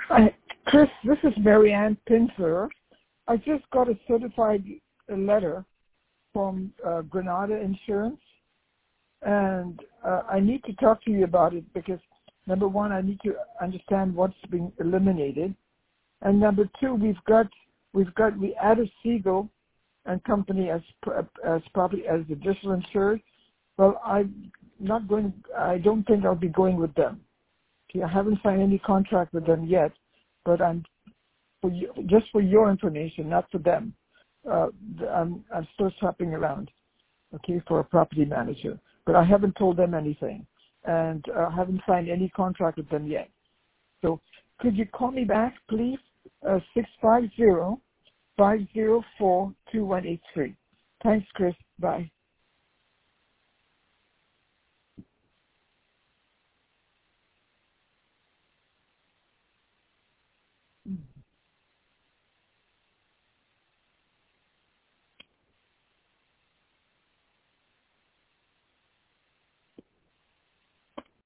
Hi, Chris, this is Marianne Pinter. I just got a certified letter from Granada Insurance, and I need to talk to you about it because, number one, I need to understand what's being eliminated, and number two, we added Siegel and Company as property as additional insured. Well, I don't think I'll be going with them. Okay, I haven't signed any contract with them yet, but just for your information, not for them. I'm still shopping around, okay, for a property manager, but I haven't told them anything, and I haven't signed any contract with them yet. So could you call me back, please? 650-504-2183. Thanks, Chris. Bye.